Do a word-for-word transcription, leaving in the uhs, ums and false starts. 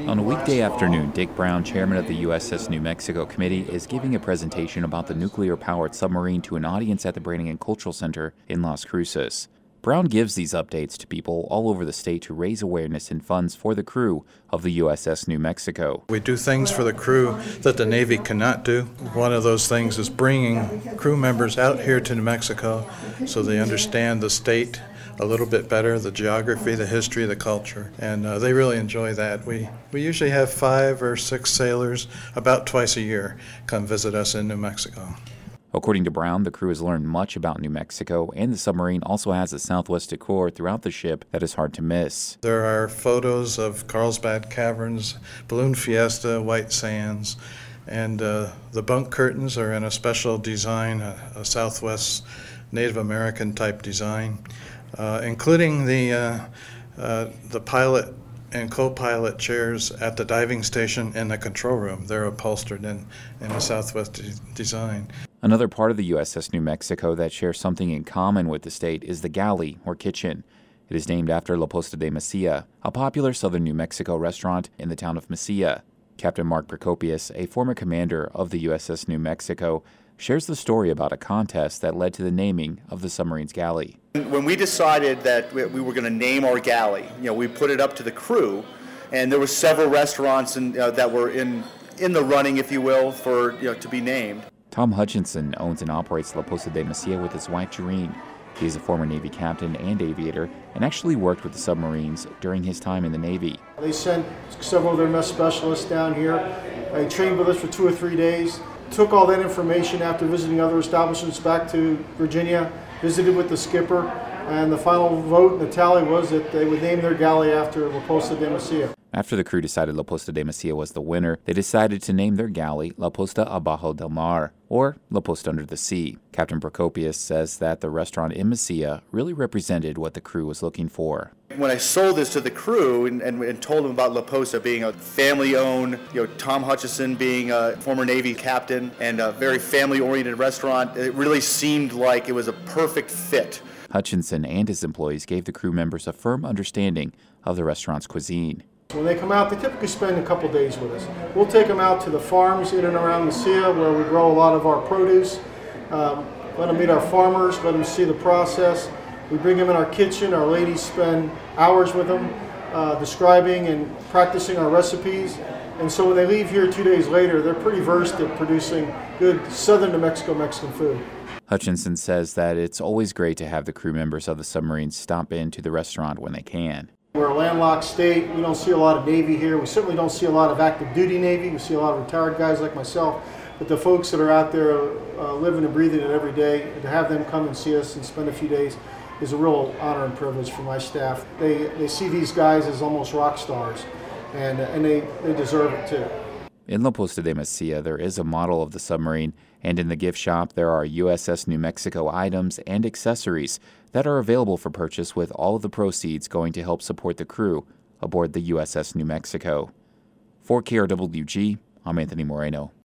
On a weekday afternoon, Dick Brown, chairman of the U S S New Mexico Committee, is giving a presentation about the nuclear-powered submarine to an audience at the Brannigan Cultural Center in Las Cruces. Brown gives these updates to people all over the state to raise awareness and funds for the crew of the U S S New Mexico. We do things for the crew that the Navy cannot do. One of those things is bringing crew members out here to New Mexico so they understand the state a little bit better, the geography, the history, the culture, and uh, they really enjoy that. We we usually have five or six sailors about twice a year come visit us in New Mexico. According to Brown, the crew has learned much about New Mexico, and the submarine also has a Southwest decor throughout the ship that is hard to miss. There are photos of Carlsbad Caverns, Balloon Fiesta, White Sands, and uh, the bunk curtains are in a special design, a, a Southwest Native American type design, uh, including the, uh, uh, the pilot and co-pilot chairs at the diving station and the control room. They're upholstered in, in a Southwest de- design. Another part of the U S S New Mexico that shares something in common with the state is the galley, or kitchen. It is named after La Posta de Mesilla, a popular southern New Mexico restaurant in the town of Mesilla. Captain Mark Procopius, a former commander of the U S S New Mexico, shares the story about a contest that led to the naming of the submarine's galley. When we decided that we were going to name our galley, you know, we put it up to the crew, and there were several restaurants in, uh, that were in in the running, if you will, for you know to be named. Tom Hutchinson owns and operates La Posta de Mesilla with his wife, Jareen. He is a former Navy captain and aviator and actually worked with the submarines during his time in the Navy. They sent several of their mess specialists down here. They trained with us for two or three days, took all that information after visiting other establishments back to Virginia, visited with the skipper, and the final vote and the tally was that they would name their galley after La Posta de Mesilla. After the crew decided La Posta de Mesilla was the winner, they decided to name their galley La Posta Abajo del Mar, or La Posta Under the Sea. Captain Procopius says that the restaurant in Mesilla really represented what the crew was looking for. When I sold this to the crew and, and, and told them about La Posta being a family-owned, you know, Tom Hutchinson being a former Navy captain and a very family-oriented restaurant, it really seemed like it was a perfect fit. Hutchinson and his employees gave the crew members a firm understanding of the restaurant's cuisine. When they come out, they typically spend a couple days with us. We'll take them out to the farms in and around Mesilla where we grow a lot of our produce, um, let them meet our farmers, let them see the process. We bring them in our kitchen. Our ladies spend hours with them uh, describing and practicing our recipes. And so when they leave here two days later, they're pretty versed at producing good southern New Mexico Mexican food. Hutchinson says that it's always great to have the crew members of the submarine stop in to the restaurant when they can. We're a landlocked state. We don't see a lot of Navy here. We certainly don't see a lot of active duty Navy. We see a lot of retired guys like myself. But the folks that are out there uh, living and breathing it every day, to have them come and see us and spend a few days is a real honor and privilege for my staff. They, they see these guys as almost rock stars, and, and they, they deserve it too. In La Posta de Mesilla, there is a model of the submarine, and in the gift shop there are U S S New Mexico items and accessories that are available for purchase, with all of the proceeds going to help support the crew aboard the U S S New Mexico. For K R W G, I'm Anthony Moreno.